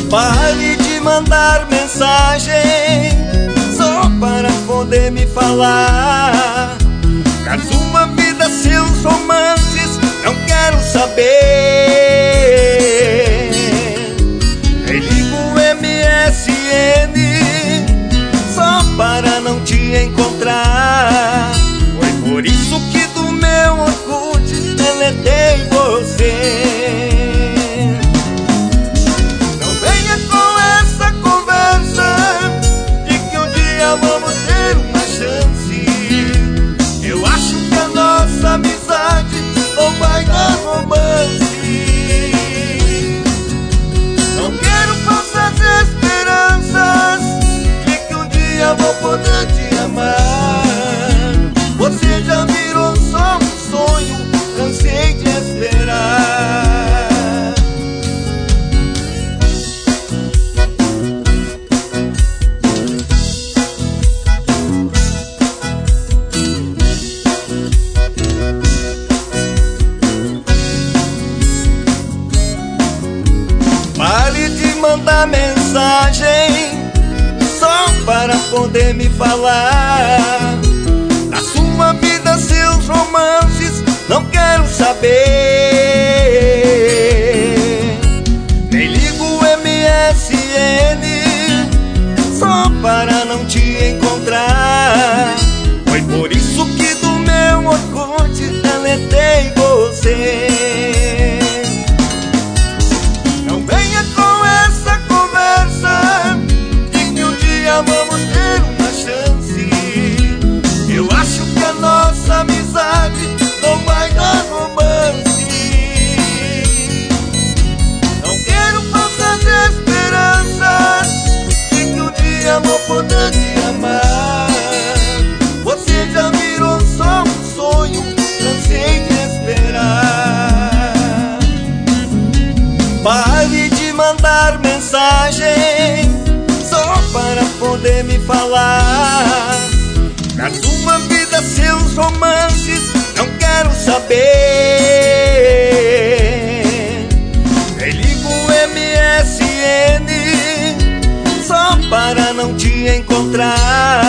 Pare de mandar mensagem só para poder me falar. Caso uma vida, seus romances, não quero saber. Nem ligo o MSN só para não te encontrar. Foi por isso que do meu Orkut deletei você. Amizade não vai dar romance. Não quero falsas esperanças de que um dia vou poder te amar. Você já virou só um sonho, cansei de esperar. Pare de mandar mensagem só para poder me falar. Na sua vida, seus romances, não quero saber. Nem ligo o MSN só para não te encontrar. Foi por isso que do meu Orkut deletei você. Vamos ter uma chance. Eu acho que a nossa amizade não vai dar romance. Não quero falsas esperanças de que um dia vou poder te amar. Você já virou só um sonho, cansei de esperar. Pare de mandar mensagem só para poder me falar. Na sua vida, seus romances, não quero saber. Nem ligo o MSN só para não te encontrar.